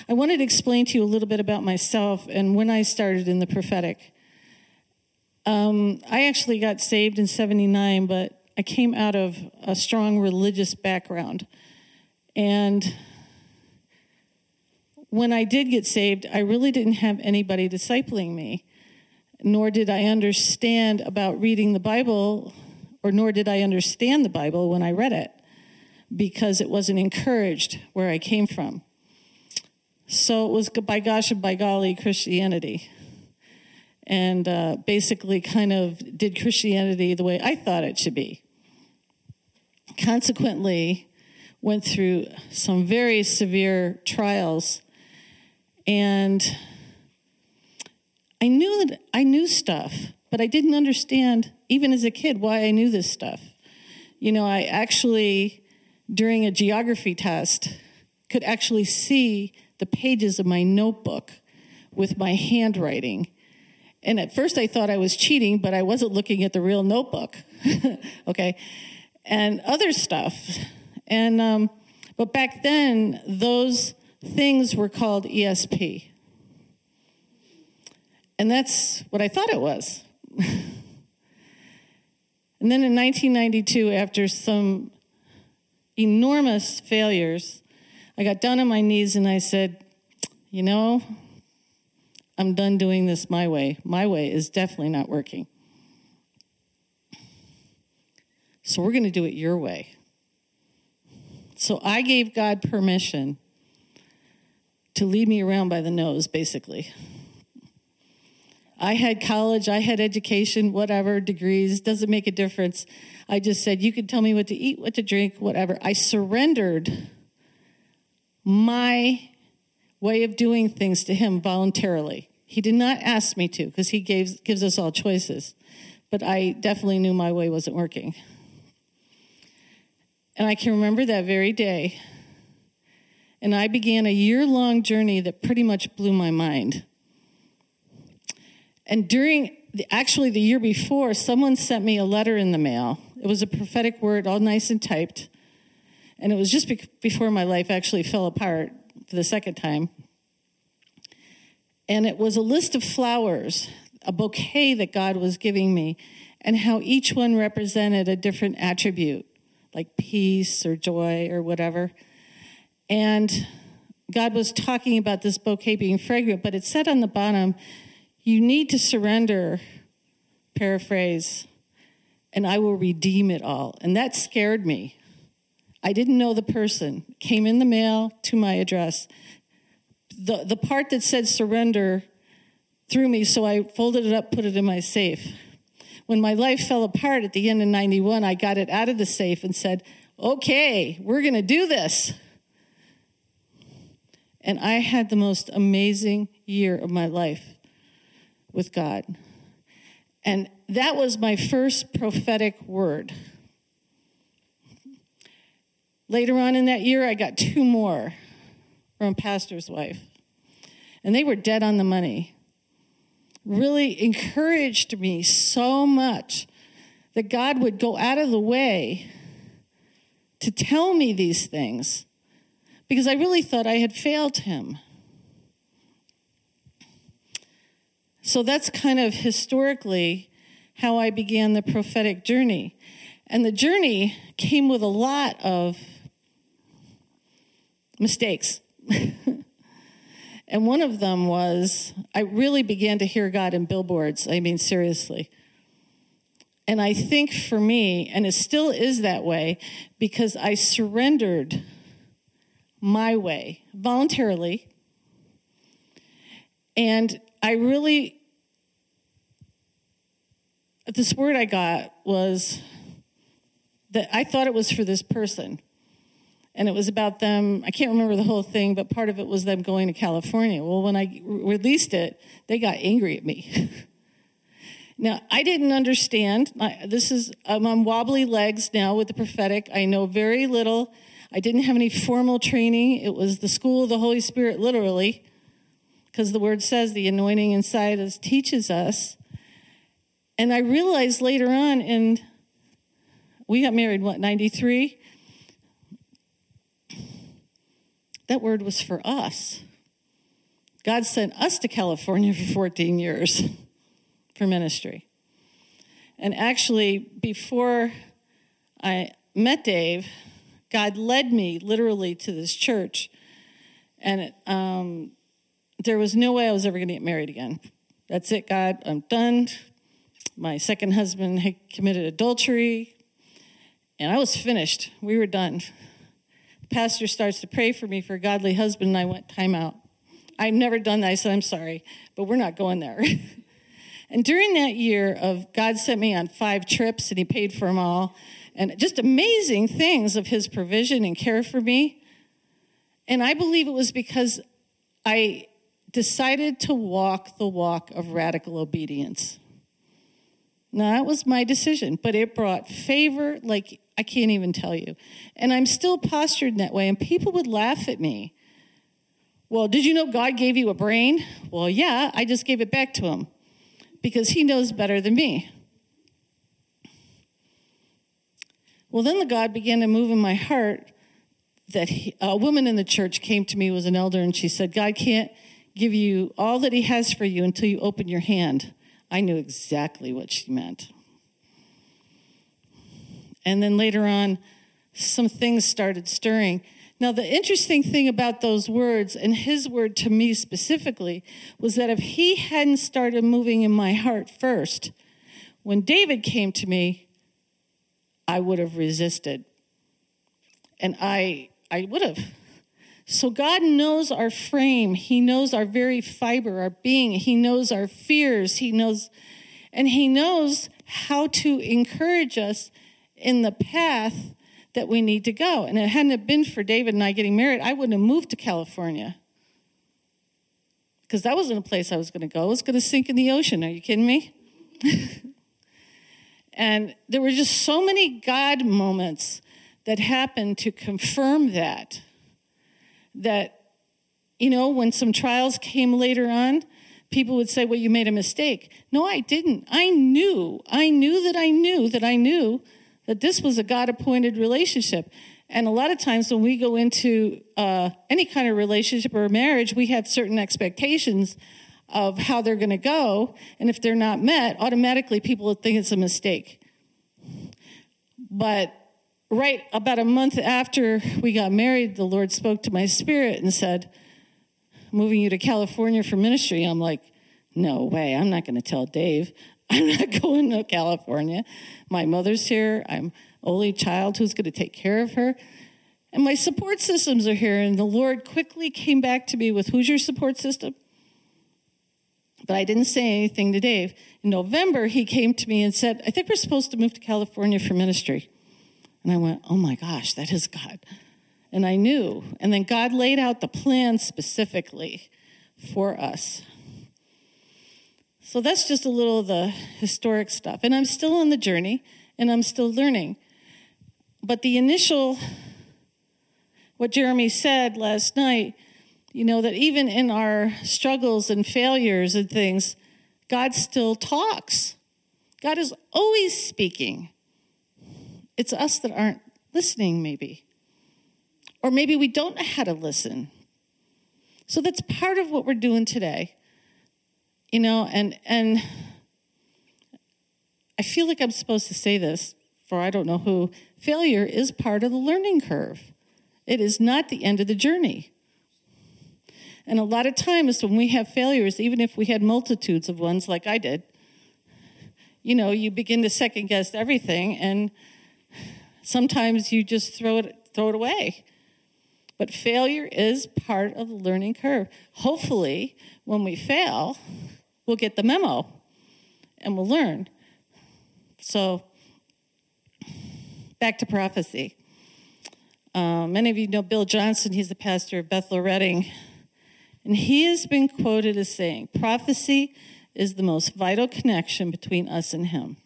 I wanted to explain to you a little bit about myself and when I started in the prophetic. I actually got saved in 79, but I came out of a strong religious background. And when I did get saved, I really didn't have anybody discipling me, nor did I understand about reading the Bible, or nor did I understand the Bible when I read it, because it wasn't encouraged where I came from. So it was, by gosh and by golly, Christianity. And basically kind of did Christianity the way I thought it should be. Consequently, went through some very severe trials. And I knew stuff, but I didn't understand, even as a kid, why I knew this stuff. You know, I actually, during a geography test, could actually see the pages of my notebook with my handwriting. And at first I thought I was cheating, but I wasn't looking at the real notebook, okay? And other stuff. And but back then, those things were called ESP. And that's what I thought it was. And then in 1992, after some enormous failures, I got down on my knees and I said, you know, I'm done doing this my way. My way is definitely not working. So we're going to do it your way. So I gave God permission to lead me around by the nose, basically. I had college, I had education, whatever, degrees, doesn't make a difference. I just said, you can tell me what to eat, what to drink, whatever. I surrendered my way of doing things to him voluntarily. He did not ask me to, because he gives us all choices. But I definitely knew my way wasn't working. And I can remember that very day. And I began a year-long journey that pretty much blew my mind. And actually the year before, someone sent me a letter in the mail. It was a prophetic word, all nice and typed. And it was just before my life actually fell apart for the second time. And it was a list of flowers, a bouquet that God was giving me, and how each one represented a different attribute, like peace or joy or whatever. And God was talking about this bouquet being fragrant, but it said on the bottom, you need to surrender, paraphrase, and I will redeem it all. And that scared me. I didn't know the person. It came in the mail to my address. The part that said surrender threw me, so I folded it up, put it in my safe. When my life fell apart at the end of 91, I got it out of the safe and said, okay, we're going to do this. And I had the most amazing year of my life with God. And that was my first prophetic word. Later on in that year, I got 2 more from a pastor's wife. And they were dead on the money. Really encouraged me so much that God would go out of the way to tell me these things, because I really thought I had failed him. So that's kind of historically how I began the prophetic journey. And the journey came with a lot of mistakes. And one of them was, I really began to hear God in billboards. I mean, seriously. And I think for me, and it still is that way, because I surrendered my way voluntarily. And I really, this word I got was that I thought it was for this person. And it was about them, I can't remember the whole thing, but part of it was them going to California. Well, when I released it, they got angry at me. Now, I didn't understand. I'm on wobbly legs now with the prophetic. I know very little. I didn't have any formal training. It was the school of the Holy Spirit, literally, because the word says the anointing inside us teaches us. And I realized later on, we got married, 93? That word was for us. God sent us to California for 14 years for ministry. And actually, before I met Dave, God led me literally to this church. And there was no way I was ever going to get married again. That's it, God. I'm done. My second husband had committed adultery. And I was finished. We were done. The pastor starts to pray for me for a godly husband, and I went, time out. I've never done that. I said, I'm sorry, but we're not going there. And during that year God sent me on 5 trips, and he paid for them all. And just amazing things of his provision and care for me. And I believe it was because I decided to walk the walk of radical obedience. Now, that was my decision, but it brought favor like I can't even tell you. And I'm still postured in that way, and people would laugh at me. Well, did you know God gave you a brain? Well, yeah, I just gave it back to him because he knows better than me. Well, then the God began to move in my heart that a woman in the church came to me, was an elder, and she said, God can't give you all that he has for you until you open your hand. I knew exactly what she meant. And then later on, some things started stirring. Now, the interesting thing about those words, and his word to me specifically, was that if he hadn't started moving in my heart first, when David came to me, I would have resisted. And I would have. So God knows our frame. He knows our very fiber, our being. He knows our fears. He knows how to encourage us in the path that we need to go. And it hadn't it been for David and I getting married, I wouldn't have moved to California. Because that wasn't a place I was going to go. I was going to sink in the ocean. Are you kidding me? And there were just so many God moments that happened to confirm that, when some trials came later on, people would say, well, you made a mistake. No, I didn't. I knew that this was a God-appointed relationship. And a lot of times when we go into any kind of relationship or marriage, we have certain expectations of how they're going to go. And if they're not met, automatically people will think it's a mistake. But right about a month after we got married, the Lord spoke to my spirit and said, moving you to California for ministry. I'm like, no way. I'm not going to tell Dave. I'm not going to California. My mother's here. I'm only child who's going to take care of her. And my support systems are here. And the Lord quickly came back to me with, who's your support system? But I didn't say anything to Dave. In November, he came to me and said, I think we're supposed to move to California for ministry. And I went, oh my gosh, that is God. And I knew. And then God laid out the plan specifically for us. So that's just a little of the historic stuff. And I'm still on the journey, and I'm still learning. But the initial, what Jeremy said last night, that even in our struggles and failures and things, God still talks. God is always speaking. It's us that aren't listening, maybe. Or maybe we don't know how to listen. So that's part of what we're doing today. And I feel like I'm supposed to say this for I don't know who. Failure is part of the learning curve. It is not the end of the journey. And a lot of times when we have failures, even if we had multitudes of ones like I did, you begin to second guess everything, and sometimes you just throw it away. But failure is part of the learning curve. Hopefully, when we fail, we'll get the memo and we'll learn. So, back to prophecy. Many of you know Bill Johnson. He's the pastor of Bethel Redding. And he has been quoted as saying, prophecy is the most vital connection between us and him.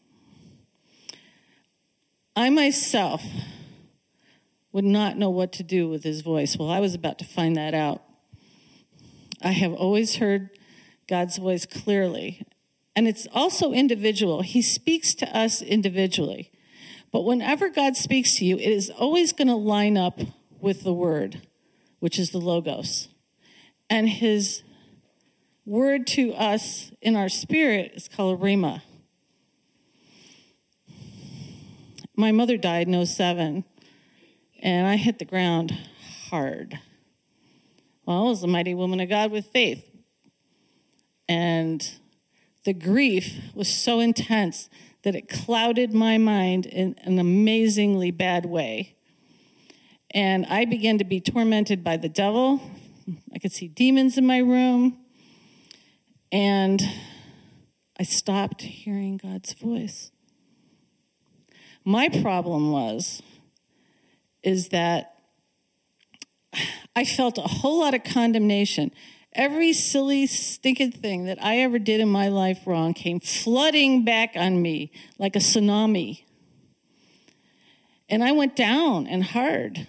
I myself would not know what to do with his voice. Well, I was about to find that out. I have always heard God's voice clearly. And it's also individual. He speaks to us individually. But whenever God speaks to you, it is always going to line up with the word, which is the Logos. And his word to us in our spirit is called a rhema. My mother died in 07, and I hit the ground hard. Well, I was a mighty woman of God with faith. And the grief was so intense that it clouded my mind in an amazingly bad way. And I began to be tormented by the devil. I could see demons in my room. And I stopped hearing God's voice. My problem is that I felt a whole lot of condemnation. Every silly, stinking thing that I ever did in my life wrong came flooding back on me like a tsunami. And I went down and hard.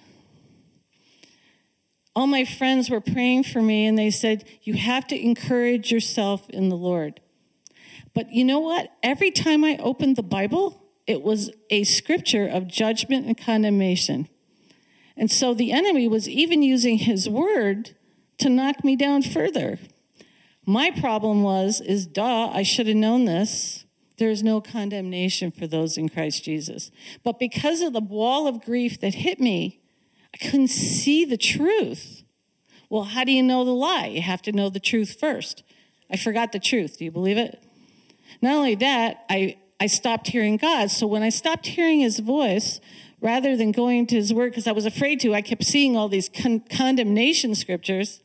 All my friends were praying for me, and they said, you have to encourage yourself in the Lord. But you know what? Every time I opened the Bible, it was a scripture of judgment and condemnation. And so the enemy was even using his word to knock me down further. My problem I should have known this. There is no condemnation for those in Christ Jesus. But because of the wall of grief that hit me, I couldn't see the truth. Well, how do you know the lie? You have to know the truth first. I forgot the truth. Do you believe it? Not only that, I stopped hearing God. So when I stopped hearing his voice, rather than going to his word, because I was afraid to, I kept seeing all these condemnation scriptures.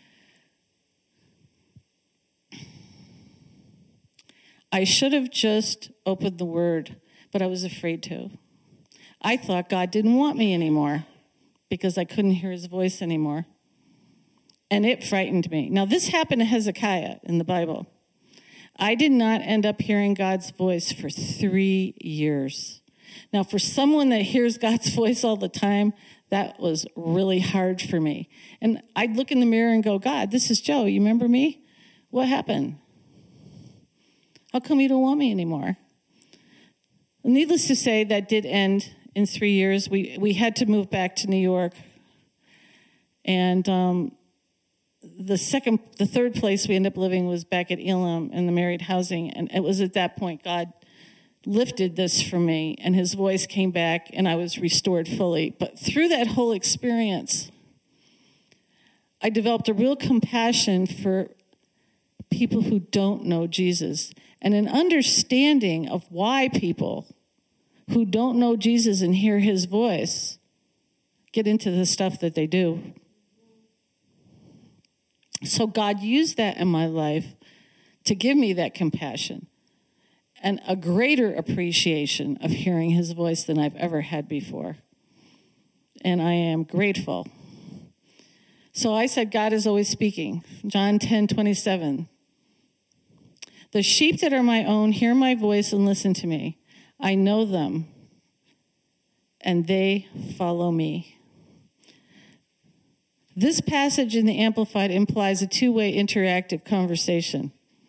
I should have just opened the word, but I was afraid to. I thought God didn't want me anymore because I couldn't hear his voice anymore. And it frightened me. Now, this happened to Hezekiah in the Bible. I did not end up hearing God's voice for 3 years. Now, for someone that hears God's voice all the time, that was really hard for me. And I'd look in the mirror and go, God, this is Joe. You remember me? What happened? How come you don't want me anymore? Needless to say, that did end in 3 years. We had to move back to New York. And the third place we ended up living was back at Elam in the married housing. And it was at that point God lifted this from me, and his voice came back, and I was restored fully. But through that whole experience, I developed a real compassion for people who don't know Jesus, and an understanding of why people who don't know Jesus and hear his voice get into the stuff that they do. So God used that in my life to give me that compassion and a greater appreciation of hearing his voice than I've ever had before. And I am grateful. So I said, God is always speaking. John 10:27. The sheep that are my own hear my voice and listen to me. I know them, and they follow me. This passage in the Amplified implies a two-way interactive conversation.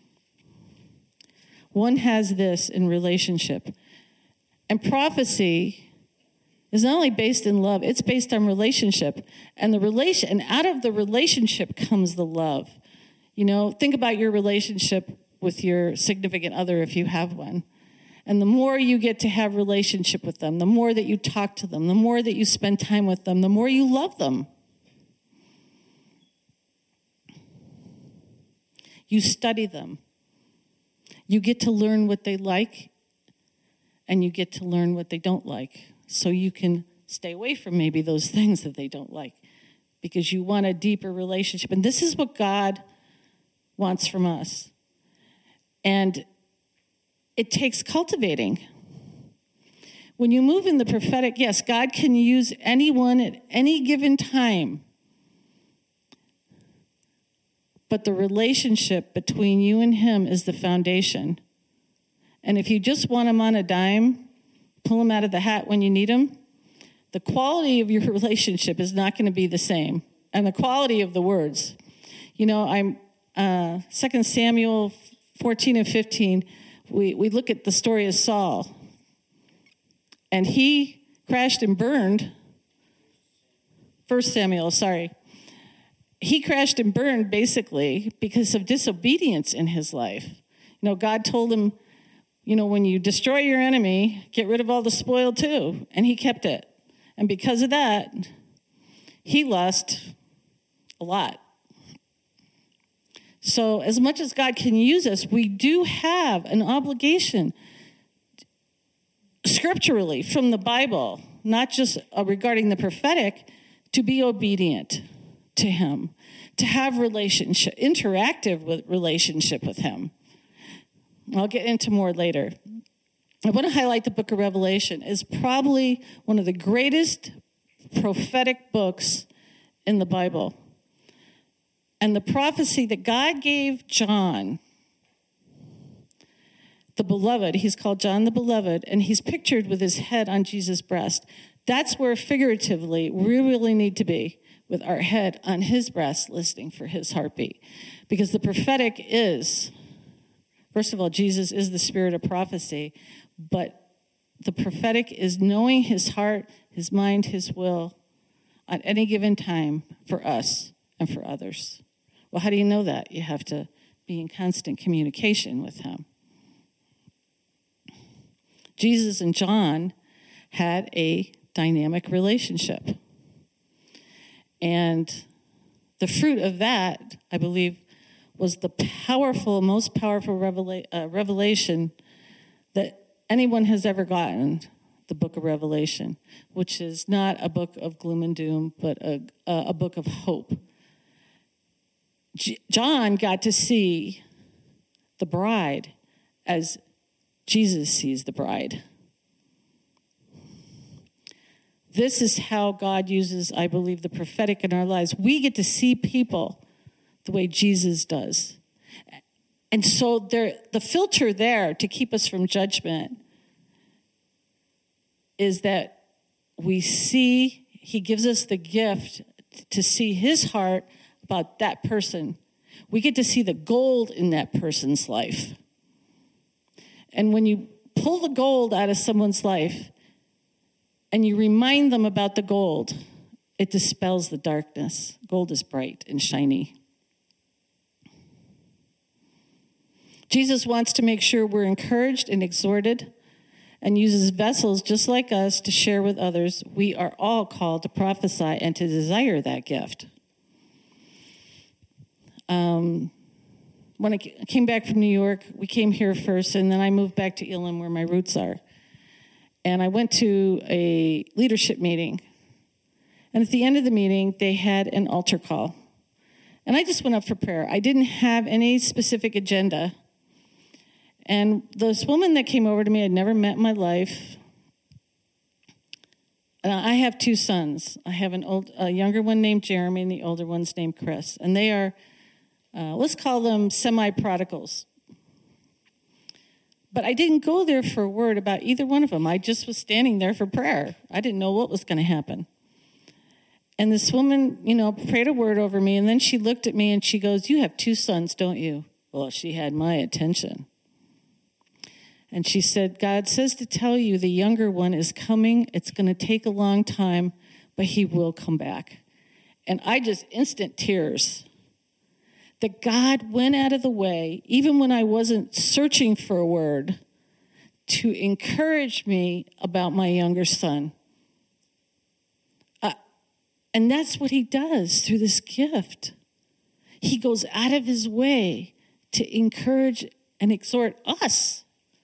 One has this in relationship. And prophecy is not only based in love, it's based on relationship. And out of the relationship comes the love. You know, think about your relationship with your significant other if you have one. And the more you get to have relationship with them, the more that you talk to them, the more that you spend time with them, the more you love them. You study them. You get to learn what they like, and you get to learn what they don't like. So you can stay away from maybe those things that they don't like, because you want a deeper relationship. And this is what God wants from us. And it takes cultivating. When you move in the prophetic, yes, God can use anyone at any given time. But the relationship between you and him is the foundation. And if you just want him on a dime, pull him out of the hat when you need him, the quality of your relationship is not going to be the same. And the quality of the words. You know, 2 Samuel 14 and 15, we look at the story of Saul. And he crashed and burned. 1 Samuel, sorry. he crashed and burned basically because of disobedience in his life. God told him, when you destroy your enemy, get rid of all the spoil too. And he kept it. And because of that, he lost a lot. So as much as God can use us, we do have an obligation scripturally from the Bible, not just regarding the prophetic, to be obedient to him, to have interactive relationship with him. I'll get into more later. I want to highlight the book of Revelation is probably one of the greatest prophetic books in the Bible. And the prophecy that God gave John, the beloved, he's called John the beloved, and he's pictured with his head on Jesus' breast. That's where figuratively we really need to be, with our head on his breast, listening for his heartbeat. Because the prophetic is, first of all, Jesus is the spirit of prophecy, but the prophetic is knowing his heart, his mind, his will at any given time for us and for others. Well, how do you know that? You have to be in constant communication with him. Jesus and John had a dynamic relationship. And the fruit of that, I believe, was the most powerful revelation that anyone has ever gotten, the book of Revelation, which is not a book of gloom and doom, but a book of hope. John got to see the bride as Jesus sees the bride. This is how God uses, I believe, the prophetic in our lives. We get to see people the way Jesus does. And so the filter there to keep us from judgment is that we see, he gives us the gift to see his heart about that person. We get to see the gold in that person's life. And when you pull the gold out of someone's life and you remind them about the gold, it dispels the darkness. Gold is bright and shiny. Jesus wants to make sure we're encouraged and exhorted and uses vessels just like us to share with others. We are all called to prophesy and to desire that gift. When I came back from New York, we came here first, and then I moved back to Elam where my roots are. And I went to a leadership meeting. And at the end of the meeting, they had an altar call. And I just went up for prayer. I didn't have any specific agenda. And this woman that came over to me I'd never met in my life. I have two sons. I have a younger one named Jeremy, and the older one's named Chris. And they are, let's call them semi-prodigals. But I didn't go there for a word about either one of them. I just was standing there for prayer. I didn't know what was going to happen. And this woman, prayed a word over me, and then she looked at me and she goes, "You have two sons, don't you?" Well, she had my attention. And she said, "God says to tell you the younger one is coming. It's going to take a long time, but he will come back." And I just instant tears. That God went out of the way, even when I wasn't searching for a word, to encourage me about my younger son. And that's what he does through this gift. He goes out of his way to encourage and exhort us.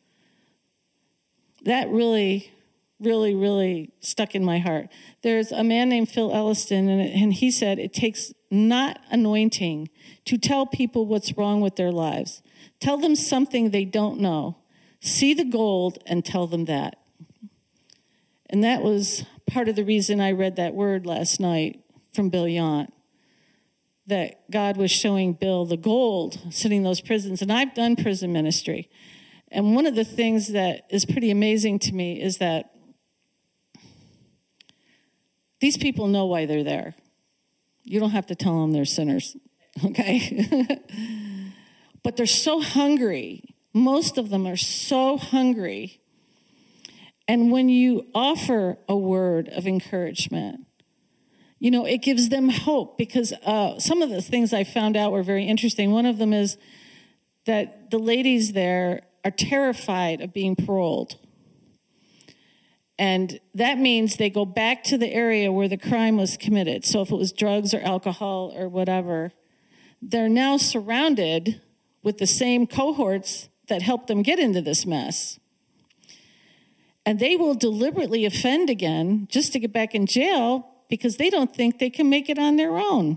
That really, really, really stuck in my heart. There's a man named Phil Elliston, and he said it takes not anointing to tell people what's wrong with their lives. Tell them something they don't know. See the gold and tell them that. And that was part of the reason I read that word last night from Bill Yount, that God was showing Bill the gold sitting in those prisons. And I've done prison ministry. And one of the things that is pretty amazing to me is that these people know why they're there. You don't have to tell them they're sinners, okay? But they're so hungry. Most of them are so hungry. And when you offer a word of encouragement, it gives them hope, because some of the things I found out were very interesting. One of them is that the ladies there are terrified of being paroled. And that means they go back to the area where the crime was committed. So if it was drugs or alcohol or whatever, they're now surrounded with the same cohorts that helped them get into this mess. And they will deliberately offend again just to get back in jail because they don't think they can make it on their own.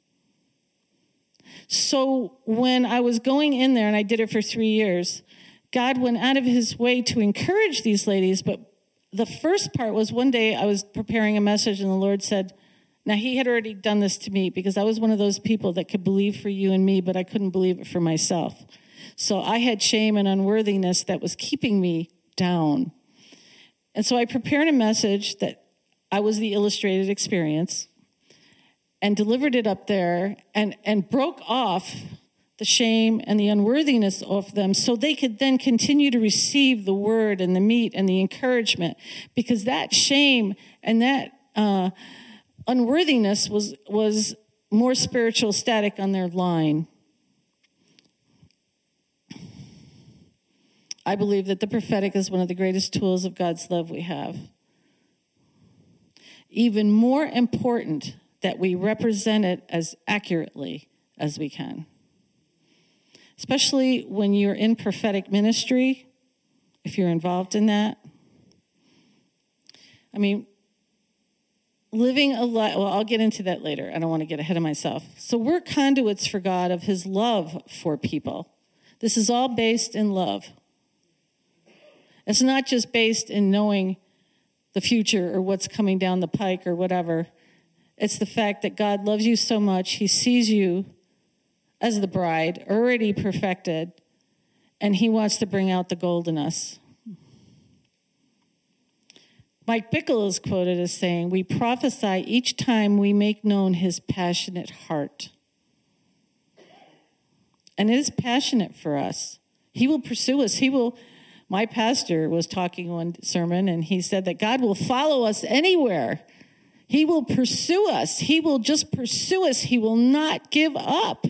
So when I was going in there, and I did it for 3 years, God went out of his way to encourage these ladies. But the first part was, one day I was preparing a message and the Lord said, now he had already done this to me because I was one of those people that could believe for you and me, but I couldn't believe it for myself. So I had shame and unworthiness that was keeping me down. And so I prepared a message that I was the illustrated experience and delivered it up there and broke off the shame and the unworthiness of them so they could then continue to receive the word and the meat and the encouragement, because that shame and that unworthiness was more spiritual static on their line. I believe that the prophetic is one of the greatest tools of God's love we have. Even more important that we represent it as accurately as we can. Especially when you're in prophetic ministry, if you're involved in that. I mean, living a life, well, I'll get into that later. I don't want to get ahead of myself. So we're conduits for God of his love for people. This is all based in love. It's not just based in knowing the future or what's coming down the pike or whatever. It's the fact that God loves you so much, he sees you as the bride, already perfected, and he wants to bring out the gold in us. Mike Bickle is quoted as saying, we prophesy each time we make known his passionate heart. And it is passionate for us. He will pursue us. My pastor was talking one sermon, and he said that God will follow us anywhere. He will pursue us. He will just pursue us. He will not give up.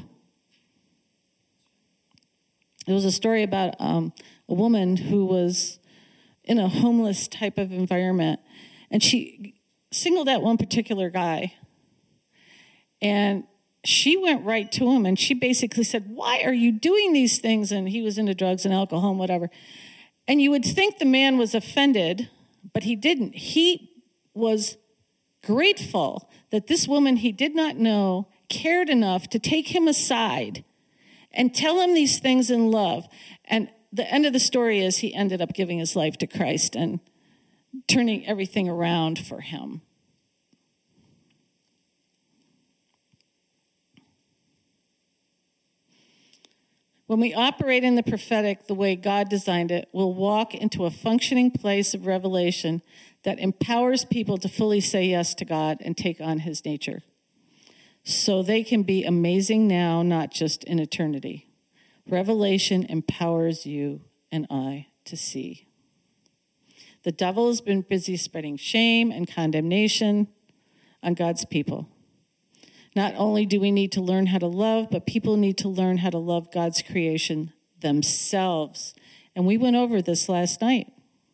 There was a story about a woman who was in a homeless type of environment, and she singled out one particular guy. And she went right to him, and she basically said, why are you doing these things? And he was into drugs and alcohol and whatever. And you would think the man was offended, but he didn't. He was grateful that this woman he did not know cared enough to take him aside and tell him these things in love. And the end of the story is he ended up giving his life to Christ and turning everything around for him. When we operate in the prophetic the way God designed it, we'll walk into a functioning place of revelation that empowers people to fully say yes to God and take on his nature, so they can be amazing now, not just in eternity. Revelation empowers you and I to see. The devil has been busy spreading shame and condemnation on God's people. Not only do we need to learn how to love, but people need to learn how to love God's creation themselves. And we went over this last night.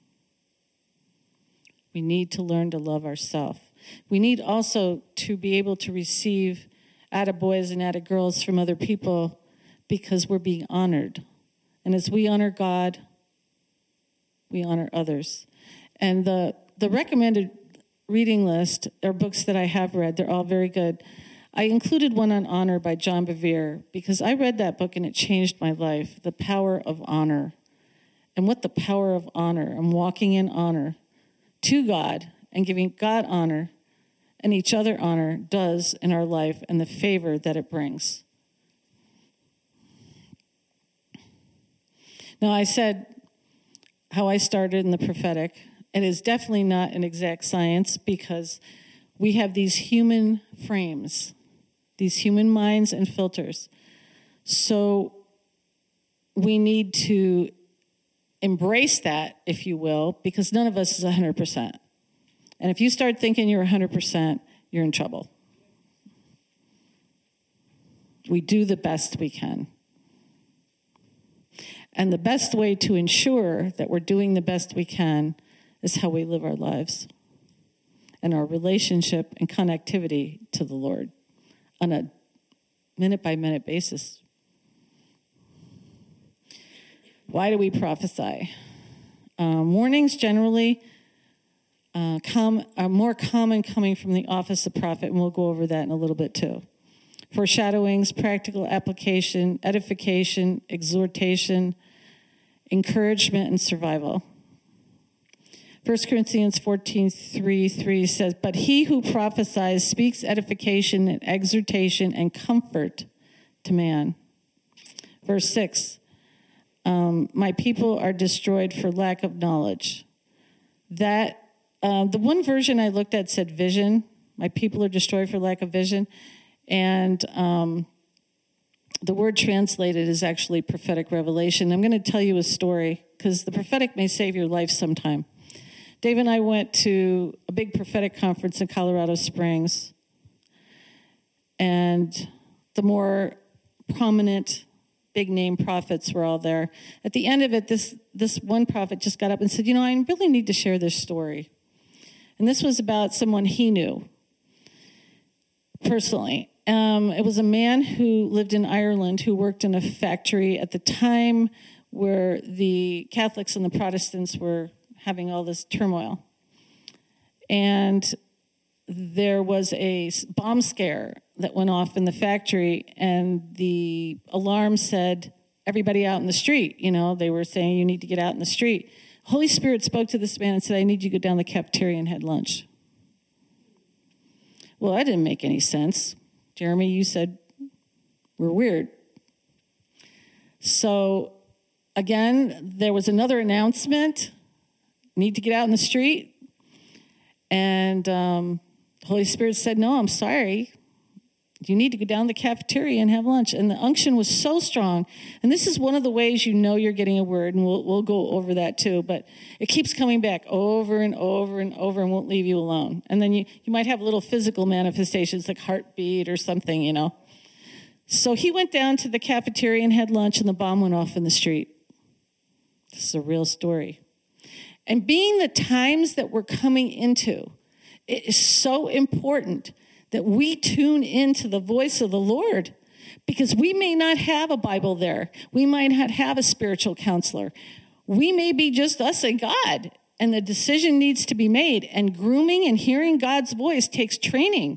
We need to learn to love ourselves. We need also to be able to receive attaboys and attagirls from other people because we're being honored. And as we honor God, we honor others. And the recommended reading list are books that I have read. They're all very good. I included one on honor by John Bevere because I read that book and it changed my life. The Power of Honor. And what the power of honor and walking in honor to God and giving God honor and each other honor does in our life and the favor that it brings. Now, I said how I started in the prophetic. It is definitely not an exact science because we have these human frames, these human minds and filters. So we need to embrace that, if you will, because none of us is 100%. And if you start thinking you're 100%, you're in trouble. We do the best we can. And the best way to ensure that we're doing the best we can is how we live our lives and our relationship and connectivity to the Lord on a minute-by-minute basis. Why do we prophesy? Warnings generally are more common coming from the office of prophet, and we'll go over that in a little bit too. Foreshadowings, practical application, edification, exhortation, encouragement, and survival. 1 Corinthians 14:3 says, "But he who prophesies speaks edification and exhortation and comfort to man." Verse 6, "My people are destroyed for lack of knowledge." That the one version I looked at said vision. My people are destroyed for lack of vision. And the word translated is actually prophetic revelation. I'm going to tell you a story because the prophetic may save your life sometime. Dave and I went to a big prophetic conference in Colorado Springs. And the more prominent, big-name prophets were all there. At the end of it, this one prophet just got up and said, I really need to share this story. And this was about someone he knew personally. It was a man who lived in Ireland who worked in a factory at the time where the Catholics and the Protestants were having all this turmoil. And there was a bomb scare that went off in the factory, and the alarm said, everybody out in the street. They were saying, you need to get out in the street. Holy Spirit spoke to this man and said, I need you to go down the cafeteria and have lunch. Well, that didn't make any sense. Jeremy, you said we're weird. So, again, there was another announcement. Need to get out in the street. And the Holy Spirit said, no, I'm sorry. You need to go down the cafeteria and have lunch. And the unction was so strong. And this is one of the ways you know you're getting a word, and we'll go over that too. But it keeps coming back over and over and over and won't leave you alone. And then you might have little physical manifestations like heartbeat or something, So he went down to the cafeteria and had lunch, and the bomb went off in the street. This is a real story. And being the times that we're coming into, it is so important that we tune into the voice of the Lord, because we may not have a Bible there. We might not have a spiritual counselor. We may be just us and God, and the decision needs to be made. And grooming and hearing God's voice takes training.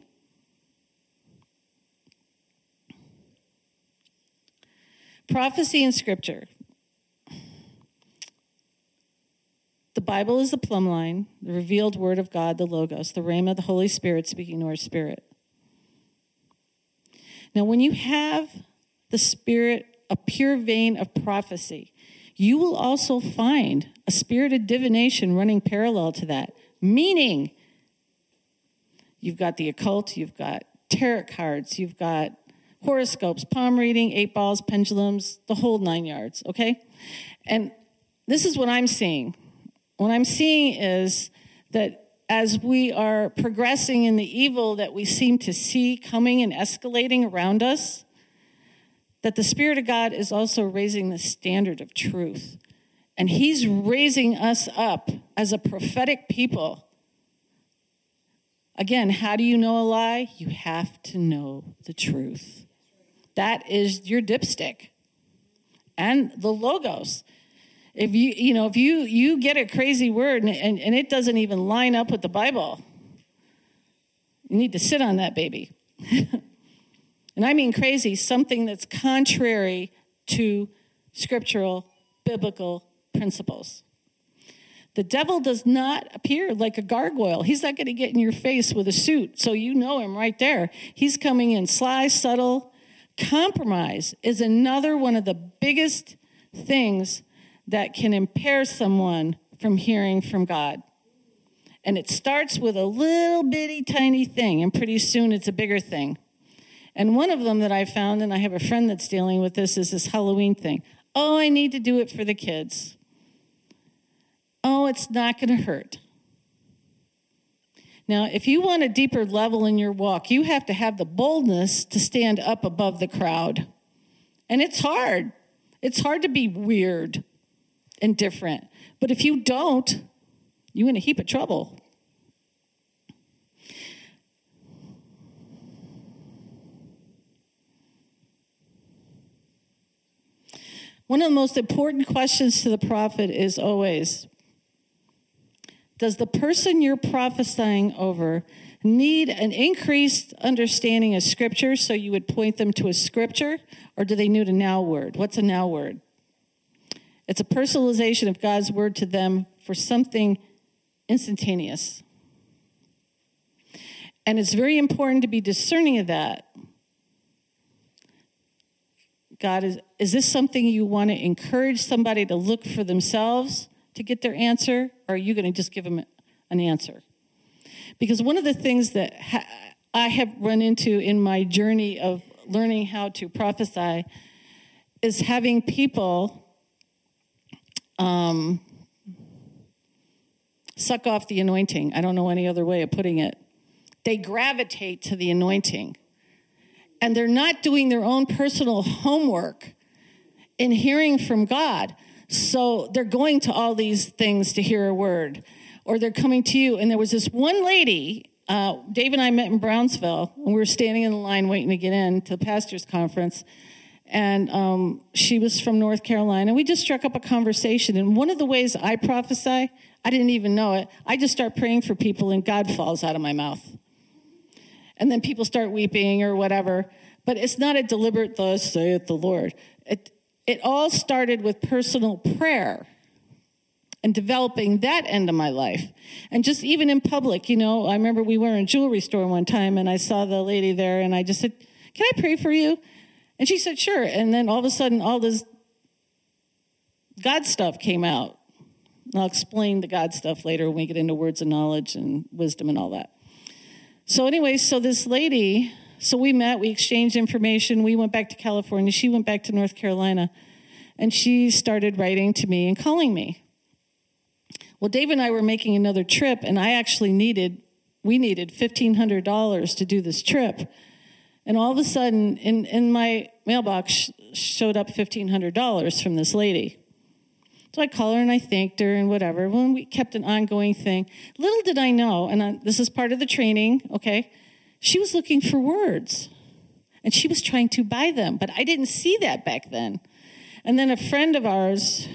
Prophecy in Scripture. The Bible is the plumb line, the revealed word of God, the Logos, the Rhema, the Holy Spirit speaking to our spirit. Now, when you have the Spirit, a pure vein of prophecy, you will also find a spirit of divination running parallel to that. Meaning, you've got the occult, you've got tarot cards, you've got horoscopes, palm reading, 8 balls, pendulums, the whole 9 yards, okay? And this is what I'm seeing. What I'm seeing is that as we are progressing in the evil that we seem to see coming and escalating around us, that the Spirit of God is also raising the standard of truth. And he's raising us up as a prophetic people. Again, how do you know a lie? You have to know the truth. That is your dipstick. And the Logos. If you get a crazy word and it doesn't even line up with the Bible, you need to sit on that baby. And I mean crazy, something that's contrary to scriptural, biblical principles. The devil does not appear like a gargoyle. He's not going to get in your face with a suit, so you know him right there. He's coming in sly, subtle. Compromise is another one of the biggest things that can impair someone from hearing from God. And it starts with a little bitty tiny thing, and pretty soon it's a bigger thing. And one of them that I found, and I have a friend that's dealing with this, is this Halloween thing. Oh, I need to do it for the kids. Oh, it's not going to hurt. Now, if you want a deeper level in your walk, you have to have the boldness to stand up above the crowd. And it's hard. It's hard to be weird and different. But if you don't, you're in a heap of trouble. One of the most important questions to the prophet is always, does the person you're prophesying over need an increased understanding of Scripture so you would point them to a Scripture, or do they need a now word? What's a now word? It's a personalization of God's word to them for something instantaneous. And it's very important to be discerning of that. God, is this something you want to encourage somebody to look for themselves to get their answer, or are you going to just give them an answer? Because one of the things that I have run into in my journey of learning how to prophesy is having people suck off the anointing. I don't know any other way of putting it. They gravitate to the anointing. And they're not doing their own personal homework in hearing from God. So they're going to all these things to hear a word. Or they're coming to you. And there was this one lady, Dave and I met in Brownsville, and we were standing in the line waiting to get in to the pastor's conference. And she was from North Carolina. We just struck up a conversation. And one of the ways I prophesy, I didn't even know it, I just start praying for people and God falls out of my mouth. And then people start weeping or whatever. But it's not a deliberate, thus saith the Lord. It all started with personal prayer and developing that end of my life. And just even in public, I remember we were in a jewelry store one time, and I saw the lady there, and I just said, can I pray for you? And she said, sure. And then all of a sudden, all this God stuff came out. I'll explain the God stuff later when we get into words of knowledge and wisdom and all that. So anyway, so this lady, so we met, we exchanged information. We went back to California. She went back to North Carolina. And she started writing to me and calling me. Well, Dave and I were making another trip, and we needed $1,500 to do this trip. And all of a sudden, in my mailbox showed up $1,500 from this lady. So I called her and I thanked her and whatever. Well, we kept an ongoing thing. Little did I know, and this is part of the training, okay? She was looking for words, and she was trying to buy them, but I didn't see that back then. And then a friend of ours,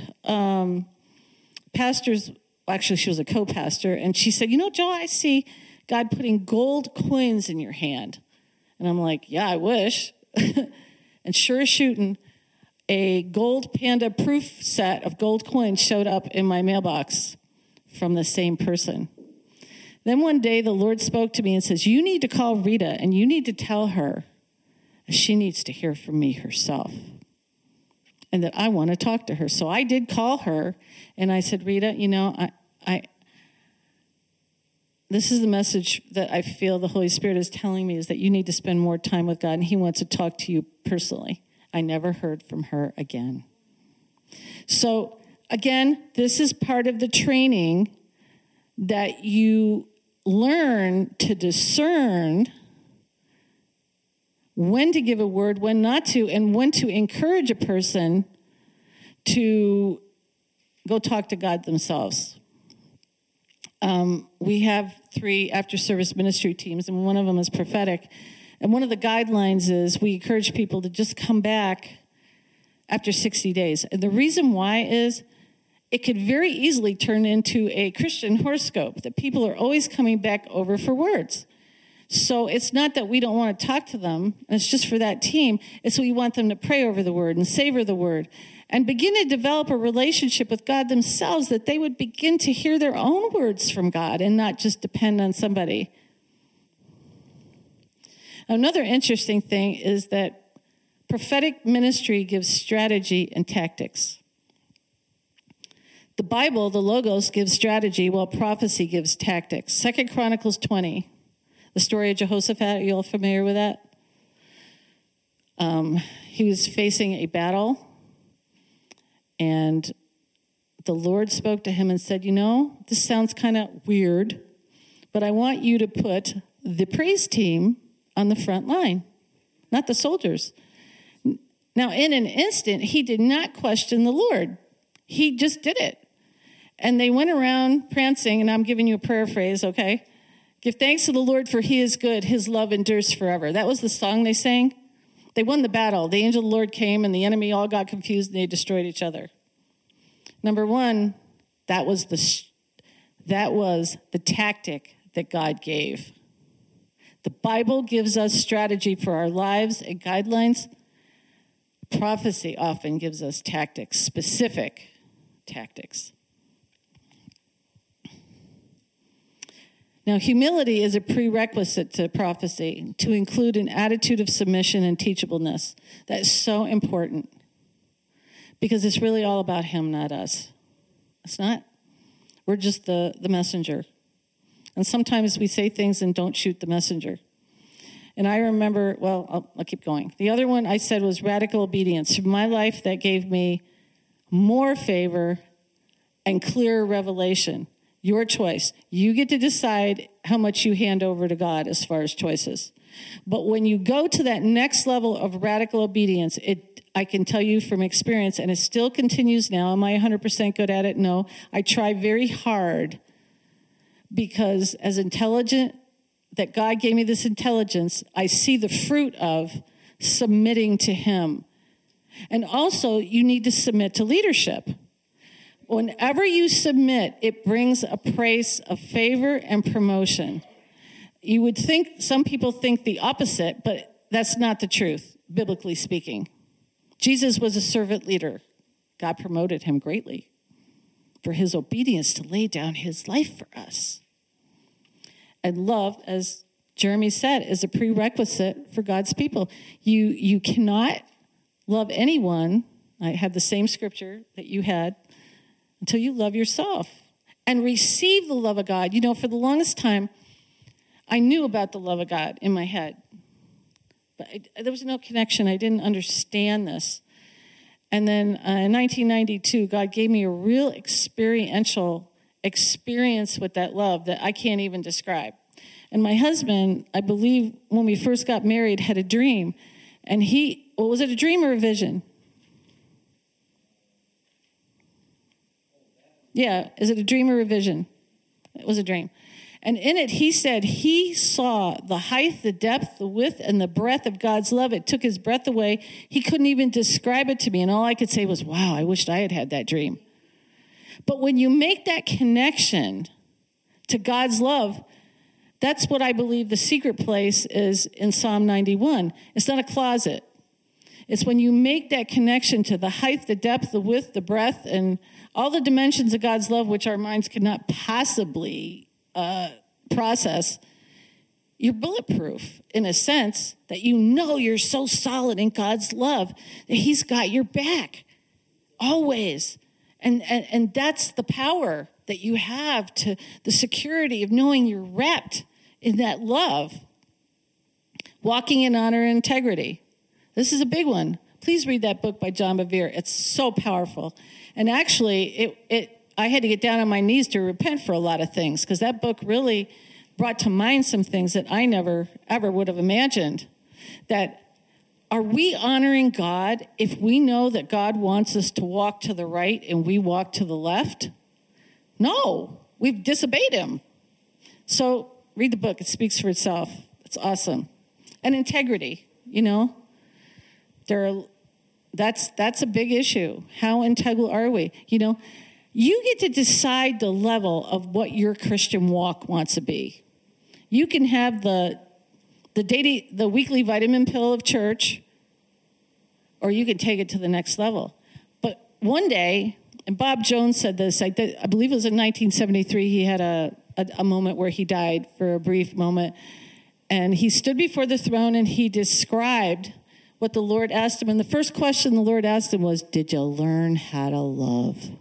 actually she was a co-pastor, and she said, Joe, I see God putting gold coins in your hand. And I'm like, yeah, I wish. And sure as shooting, a gold panda proof set of gold coins showed up in my mailbox from the same person. Then one day the Lord spoke to me and says, you need to call Rita and you need to tell her she needs to hear from me herself and that I want to talk to her. So I did call her and I said, Rita, this is the message that I feel the Holy Spirit is telling me, is that you need to spend more time with God and he wants to talk to you personally. I never heard from her again. So again, this is part of the training that you learn to discern when to give a word, when not to, and when to encourage a person to go talk to God themselves. We have 3 after-service ministry teams, and one of them is prophetic. And one of the guidelines is we encourage people to just come back after 60 days. And the reason why is it could very easily turn into a Christian horoscope, that people are always coming back over for words. So it's not that we don't want to talk to them, and it's just for that team. It's we want them to pray over the word and savor the word and begin to develop a relationship with God themselves, that they would begin to hear their own words from God and not just depend on somebody. Another interesting thing is that prophetic ministry gives strategy and tactics. The Bible, the Logos, gives strategy, while prophecy gives tactics. 2 Chronicles 20, the story of Jehoshaphat. Are you all familiar with that? He was facing a battle, and the Lord spoke to him and said, this sounds kind of weird. But I want you to put the praise team on the front line, not the soldiers. Now, in an instant, he did not question the Lord. He just did it. And they went around prancing, and I'm giving you a paraphrase, okay? Give thanks to the Lord, for he is good. His love endures forever. That was the song they sang. They won the battle. The angel of the Lord came, and the enemy all got confused, and they destroyed each other. Number one, that was the tactic that God gave. The Bible gives us strategy for our lives and guidelines. Prophecy often gives us tactics, specific tactics. Now, humility is a prerequisite to prophecy, to include an attitude of submission and teachableness. That is so important, because it's really all about him, not us. It's not. We're just the messenger. And sometimes we say things and don't shoot the messenger. And I remember, I'll keep going. The other one I said was radical obedience. For my life, that gave me more favor and clearer revelation. Your choice. You get to decide how much you hand over to God as far as choices. But when you go to that next level of radical obedience, I can tell you from experience, and it still continues now. Am I 100% good at it? No. I try very hard, because as intelligent, that God gave me this intelligence, I see the fruit of submitting to him. And also, you need to submit to leadership. Whenever you submit, it brings a praise of favor and promotion. You would think, some people think the opposite, but that's not the truth, biblically speaking. Jesus was a servant leader. God promoted him greatly for his obedience to lay down his life for us. And love, as Jeremy said, is a prerequisite for God's people. You cannot love anyone. I had the same scripture that you had, until you love yourself and receive the love of God. You know, for the longest time, I knew about the love of God in my head, but there was no connection. I didn't understand this. And then in 1992, God gave me a real experiential experience with that love that I can't even describe. And my husband, I believe, when we first got married, had a dream. And was it a dream or a vision? Yeah, is it a dream or a vision? It was a dream. And in it, he said he saw the height, the depth, the width, and the breadth of God's love. It took his breath away. He couldn't even describe it to me. And all I could say was, wow, I wished I had had that dream. But when you make that connection to God's love, that's what I believe the secret place is in Psalm 91. It's not a closet. It's when you make that connection to the height, the depth, the width, the breadth, and all the dimensions of God's love, which our minds cannot possibly process. You're bulletproof in a sense that you know you're so solid in God's love that he's got your back always. And that's the power that you have, to the security of knowing you're wrapped in that love. Walking in honor and integrity. This is a big one. Please read that book by John Bevere. It's so powerful. And actually, I had to get down on my knees to repent for a lot of things, because that book really brought to mind some things that I never, ever would have imagined. That, are we honoring God if we know that God wants us to walk to the right and we walk to the left? No, we've disobeyed him. So read the book. It speaks for itself. It's awesome. And integrity, you know. That's a big issue. How integral are we? You know, you get to decide the level of what your Christian walk wants to be. You can have the weekly vitamin pill of church, or you can take it to the next level. But one day, and Bob Jones said this, I believe it was in 1973, he had a moment where he died for a brief moment, and he stood before the throne and he described what the Lord asked him. And the first question the Lord asked him was, did you learn how to love?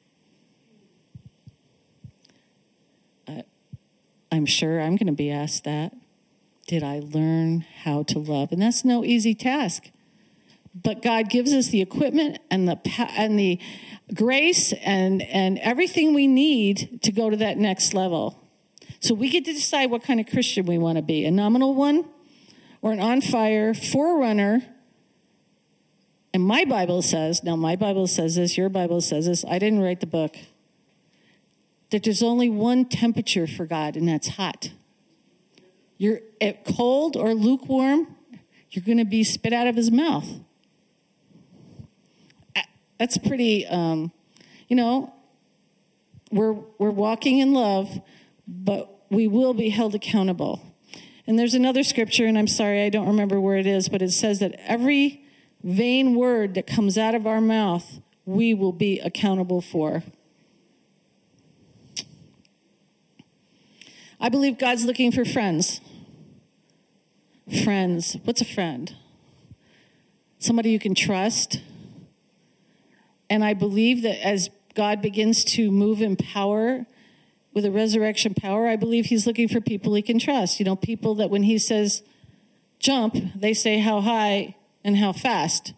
I'm sure I'm going to be asked that. Did I learn how to love? And that's no easy task. But God gives us the equipment and the grace and everything we need to go to that next level. So we get to decide what kind of Christian we want to be, a nominal one or an on fire forerunner. And my Bible says this, your Bible says this, I didn't write the book, that there's only one temperature for God, and that's hot. You're at cold or lukewarm, you're going to be spit out of his mouth. That's pretty, we're walking in love, but we will be held accountable. And there's another scripture, and I'm sorry, I don't remember where it is, but it says that every vain word that comes out of our mouth, we will be accountable for. I believe God's looking for friends. Friends. What's a friend? Somebody you can trust. And I believe that as God begins to move in power, with a resurrection power, I believe he's looking for people he can trust. People that when he says jump, they say how high and how fast.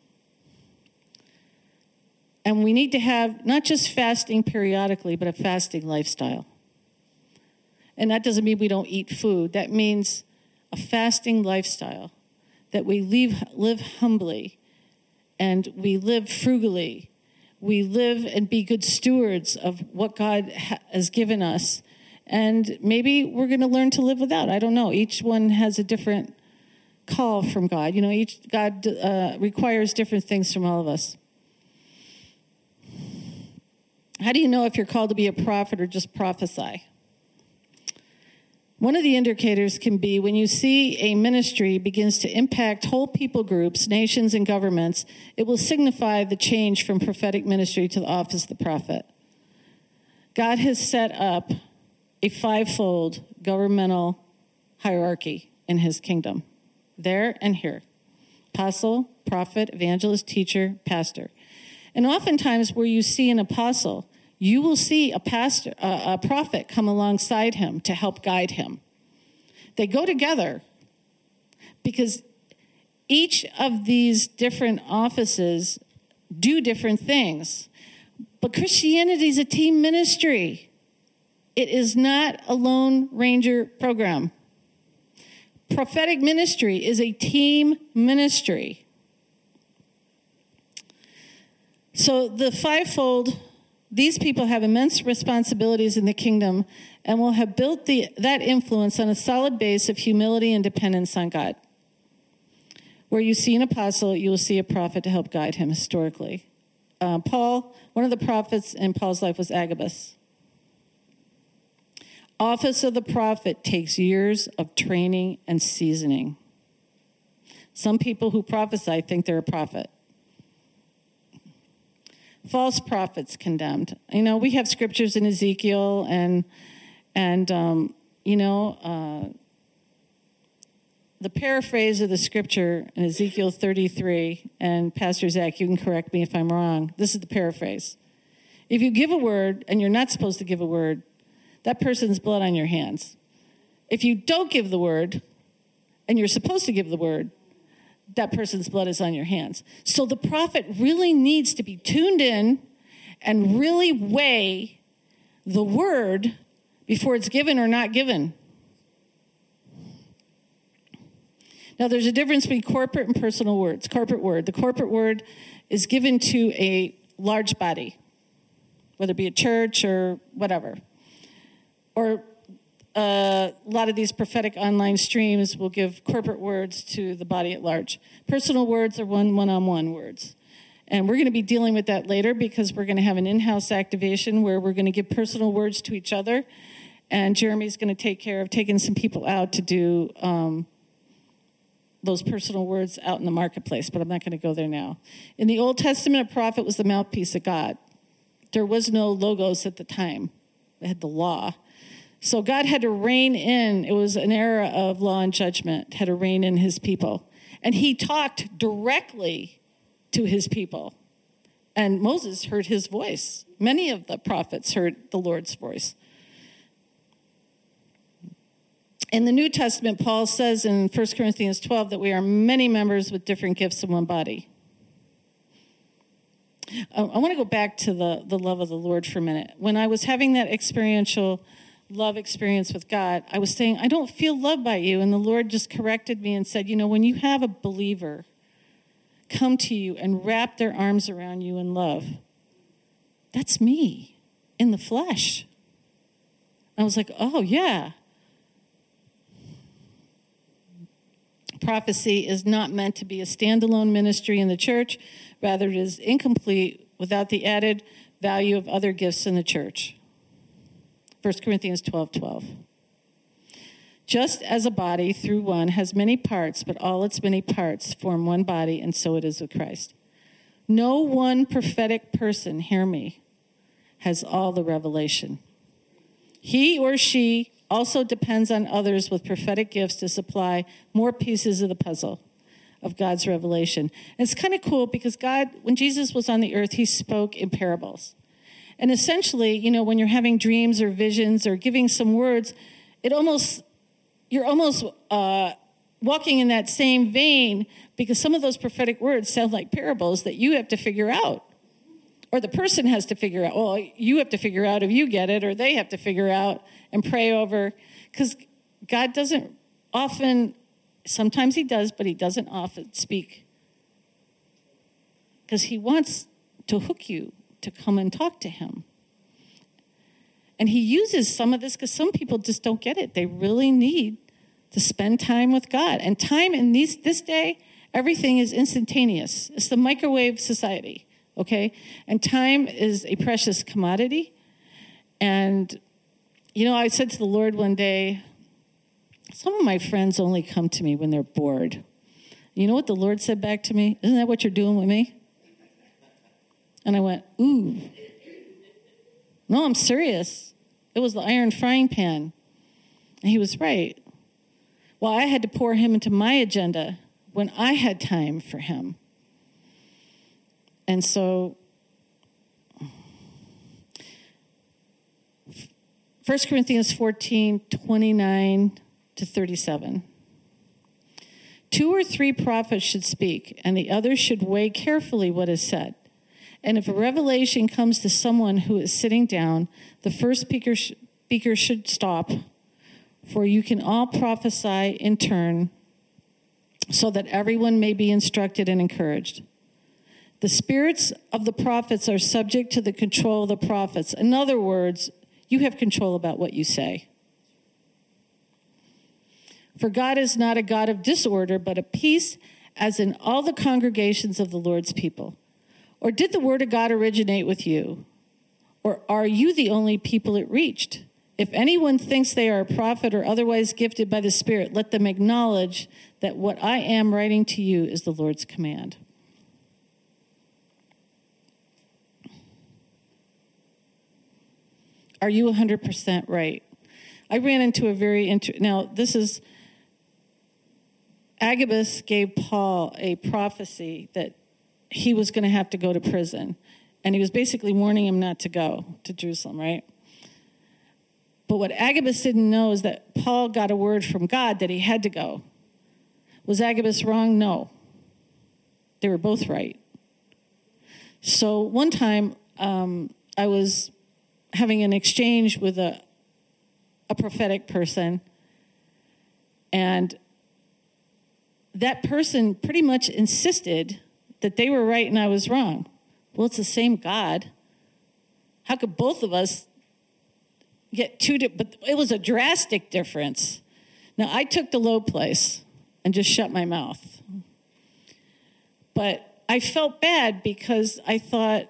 And we need to have not just fasting periodically, but a fasting lifestyle. And that doesn't mean we don't eat food. That means a fasting lifestyle, that we live humbly and we live frugally. We live and be good stewards of what God has given us. And maybe we're going to learn to live without. I don't know. Each one has a different call from God. God requires different things from all of us. How do you know if you're called to be a prophet or just prophesy? One of the indicators can be when you see a ministry begins to impact whole people groups, nations, and governments, it will signify the change from prophetic ministry to the office of the prophet. God has set up a fivefold governmental hierarchy in his kingdom, there and here: apostle, prophet, evangelist, teacher, pastor. And oftentimes where you see an apostle, you will see a prophet come alongside him to help guide him. They go together because each of these different offices do different things. But Christianity is a team ministry. It is not a Lone Ranger program. Prophetic ministry is a team ministry. So the fivefold, these people have immense responsibilities in the kingdom and will have built that influence on a solid base of humility and dependence on God. Where you see an apostle, you will see a prophet to help guide him historically. Paul, one of the prophets in Paul's life was Agabus. Office of the prophet takes years of training and seasoning. Some people who prophesy think they're a prophet. False prophets condemned. We have scriptures in Ezekiel and the paraphrase of the scripture in Ezekiel 33, and Pastor Zach, you can correct me if I'm wrong. This is the paraphrase. If you give a word and you're not supposed to give a word, that person's blood on your hands. If you don't give the word and you're supposed to give the word, that person's blood is on your hands. So the prophet really needs to be tuned in and really weigh the word before it's given or not given. Now, there's a difference between corporate and personal words. Corporate word. The corporate word is given to a large body, whether it be a church or whatever. Or a lot of these prophetic online streams will give corporate words to the body at large. Personal words are one-on-one words. And we're going to be dealing with that later because we're going to have an in-house activation where we're going to give personal words to each other. And Jeremy's going to take care of taking some people out to do those personal words out in the marketplace, but I'm not going to go there now. In the Old Testament, a prophet was the mouthpiece of God. There was no logos at the time. They had the law. So God had to rein in, it was an era of law and judgment, had to rein in his people. And he talked directly to his people. And Moses heard his voice. Many of the prophets heard the Lord's voice. In the New Testament, Paul says in 1 Corinthians 12 that we are many members with different gifts in one body. I want to go back to the love of the Lord for a minute. When I was having that experiential love experience with God, I was saying, I don't feel loved by you. And the Lord just corrected me and said, when you have a believer come to you and wrap their arms around you in love, that's me in the flesh. I was like, oh, yeah. Prophecy is not meant to be a standalone ministry in the church. Rather, it is incomplete without the added value of other gifts in the church. 1 Corinthians 12:12. Just as a body through one has many parts, but all its many parts form one body, and so it is with Christ. No one prophetic person, hear me, has all the revelation. He or she also depends on others with prophetic gifts to supply more pieces of the puzzle of God's revelation. And it's kind of cool because God, when Jesus was on the earth, he spoke in parables. And essentially, when you're having dreams or visions or giving some words, you're almost walking in that same vein because some of those prophetic words sound like parables that you have to figure out. Or the person has to figure out. Well, you have to figure out if you get it, or they have to figure out and pray over. Because God doesn't often, sometimes he does, but he doesn't often speak. Because he wants to hook you to come and talk to him. And he uses some of this because some people just don't get it. They really need to spend time with God. And time in this day, everything is instantaneous. It's the microwave society, okay? And time is a precious commodity. And, I said to the Lord one day, some of my friends only come to me when they're bored. You know what the Lord said back to me? Isn't that what you're doing with me? And I went, ooh. No, I'm serious. It was the iron frying pan. And he was right. Well, I had to pour him into my agenda when I had time for him. And so 1 Corinthians 14:29 to 37. 2 or 3 prophets should speak, and the others should weigh carefully what is said. And if a revelation comes to someone who is sitting down, the first speaker should stop, for you can all prophesy in turn so that everyone may be instructed and encouraged. The spirits of the prophets are subject to the control of the prophets. In other words, you have control about what you say. For God is not a God of disorder, but of peace, as in all the congregations of the Lord's people. Or did the word of God originate with you? Or are you the only people it reached? If anyone thinks they are a prophet or otherwise gifted by the Spirit, let them acknowledge that what I am writing to you is the Lord's command. Are you 100% right? I ran into now this is, Agabus gave Paul a prophecy that he was going to have to go to prison. And he was basically warning him not to go to Jerusalem, right? But what Agabus didn't know is that Paul got a word from God that he had to go. Was Agabus wrong? No. They were both right. So one time I was having an exchange with a prophetic person, and that person pretty much insisted that they were right and I was wrong. Well, it's the same God. How could both of us get but it was a drastic difference. Now, I took the low place and just shut my mouth. But I felt bad because I thought,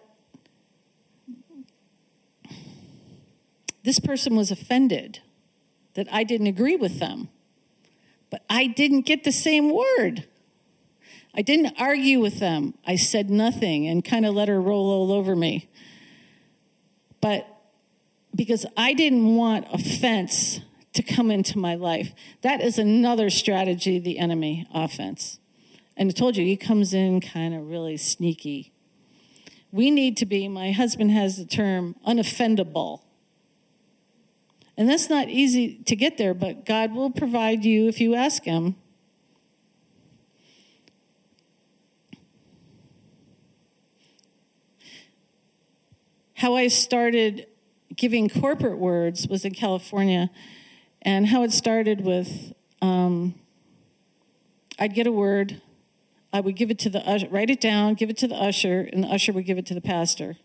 this person was offended that I didn't agree with them. But I didn't get the same word. I didn't argue with them. I said nothing and kind of let her roll all over me. But because I didn't want offense to come into my life. That is another strategy of the enemy, offense. And I told you, he comes in kind of really sneaky. We need to be, my husband has the term, unoffendable. And that's not easy to get there, but God will provide you if you ask him. How I started giving corporate words was in California, and how it started with I'd get a word, I would give it to the usher, write it down, give it to the usher, and the usher would give it to the pastor.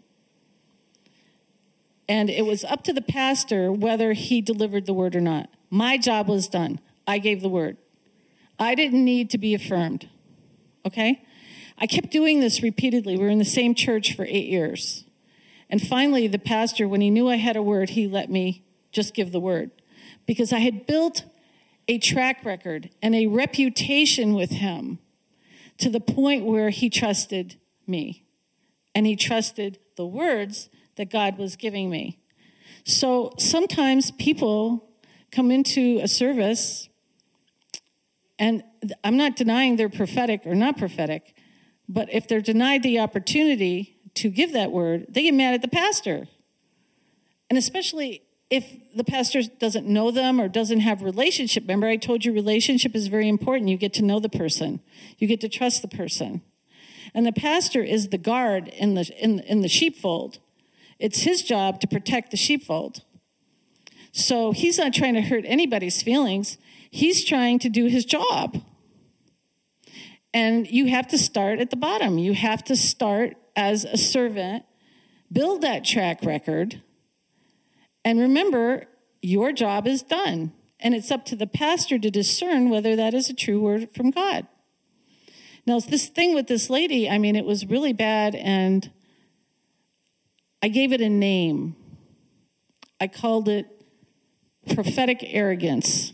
And it was up to the pastor whether he delivered the word or not. My job was done. I gave the word. I didn't need to be affirmed, okay? I kept doing this repeatedly. We were in the same church for 8 years. And finally, the pastor, when he knew I had a word, he let me just give the word. Because I had built a track record and a reputation with him to the point where he trusted me. And he trusted the words that God was giving me. So sometimes people come into a service, and I'm not denying they're prophetic or not prophetic, but if they're denied the opportunity to give that word, they get mad at the pastor. And especially if the pastor doesn't know them or doesn't have relationship. Remember, I told you relationship is very important. You get to know the person. You get to trust the person. And the pastor is the guard in the sheepfold. It's his job to protect the sheepfold. So he's not trying to hurt anybody's feelings. He's trying to do his job. And you have to start at the bottom. You have to start as a servant, build that track record, and remember, your job is done. And it's up to the pastor to discern whether that is a true word from God. Now, this thing with this lady, I mean, it was really bad, and I gave it a name. I called it prophetic arrogance.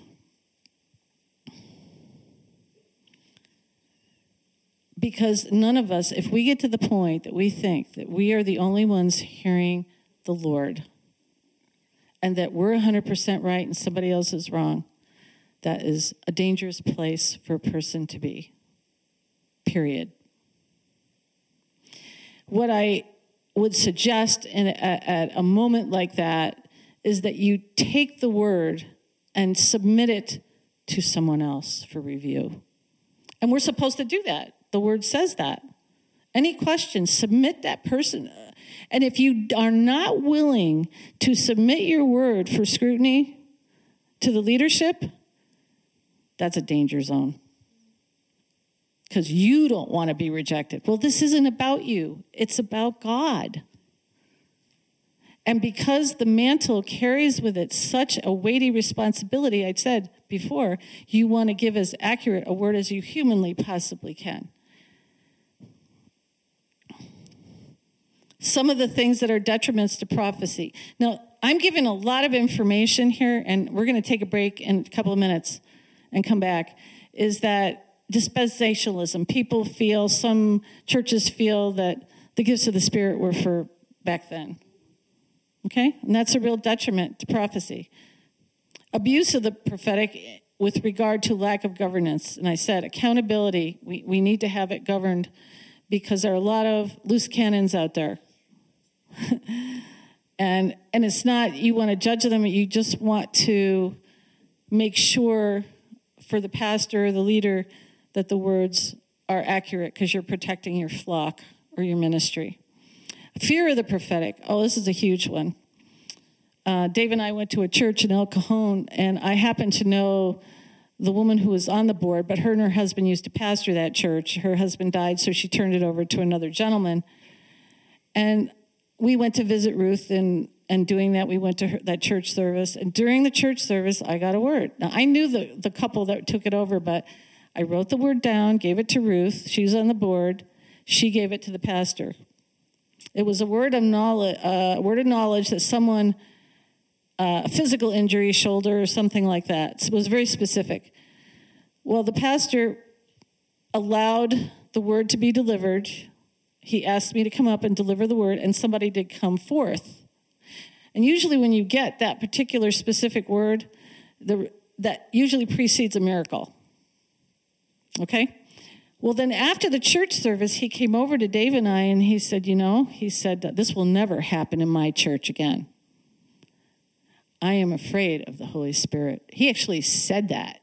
Because none of us, if we get to the point that we think that we are the only ones hearing the Lord, and that we're 100% right and somebody else is wrong, that is a dangerous place for a person to be. Period. What I would suggest at a moment like that is that you take the word and submit it to someone else for review. And we're supposed to do that. The word says that. Any questions, submit that person. And if you are not willing to submit your word for scrutiny to the leadership, that's a danger zone. Because you don't want to be rejected. Well, this isn't about you. It's about God. And because the mantle carries with it such a weighty responsibility, I said before, you want to give as accurate a word as you humanly possibly can. Some of the things that are detriments to prophecy. Now, I'm giving a lot of information here, and we're going to take a break in a couple of minutes and come back, is that dispensationalism. People feel, some churches feel that the gifts of the Spirit were for back then. Okay? And that's a real detriment to prophecy. Abuse of the prophetic with regard to lack of governance. And I said accountability. We need to have it governed because there are a lot of loose cannons out there. and it's not you want to judge them, you just want to make sure for the pastor or the leader that the words are accurate because you're protecting your flock or your ministry. Fear of the prophetic. Oh, this is a huge one. Dave and I went to a church in El Cajon, and I happened to know the woman who was on the board, but her and her husband used to pastor that church. Her husband died, so she turned it over to another gentleman. And we went to visit Ruth, and doing that, we went to that church service. And during the church service, I got a word. Now, I knew the couple that took it over, but I wrote the word down, gave it to Ruth. She was on the board. She gave it to the pastor. It was a word of knowledge that someone, a physical injury, shoulder, or something like that. So it was very specific. Well, the pastor allowed the word to be delivered. He asked me to come up and deliver the word, and somebody did come forth. And usually when you get that particular specific word, that usually precedes a miracle. Okay? Well, then after the church service, he came over to Dave and I, and he said, this will never happen in my church again. I am afraid of the Holy Spirit. He actually said that.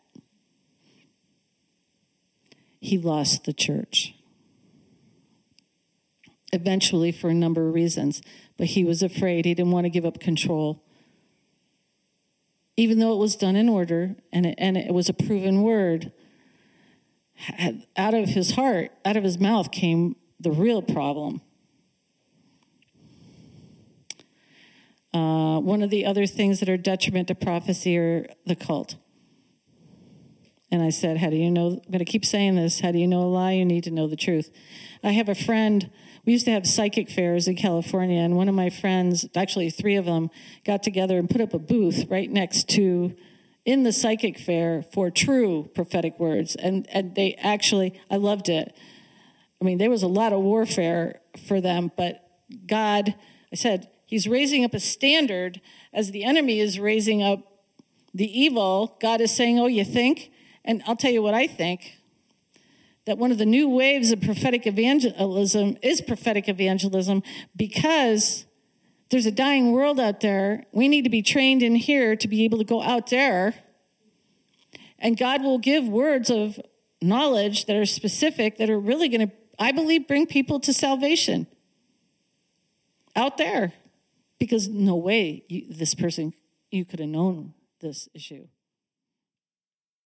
He lost the church. eventually for a number of reasons. But he was afraid. He didn't want to give up control. Even though it was done in order and it was a proven word, out of his heart, out of his mouth came the real problem. One of the other things that are detriment to prophecy are the cult. And I said, how do you know? I'm going to keep saying this. How do you know a lie? You need to know the truth. I have a friend. We used to have psychic fairs in California, and one of my friends, actually 3 of them, got together and put up a booth right next to, in the psychic fair, for true prophetic words. And they actually, I loved it. I mean, there was a lot of warfare for them, but God, I said, he's raising up a standard as the enemy is raising up the evil. God is saying, oh, you think? And I'll tell you what I think, that one of the new waves of prophetic evangelism is prophetic evangelism, because there's a dying world out there. We need to be trained in here to be able to go out there. And God will give words of knowledge that are specific, that are really going to, I believe, bring people to salvation out there. Because no way this person, you could have known this issue.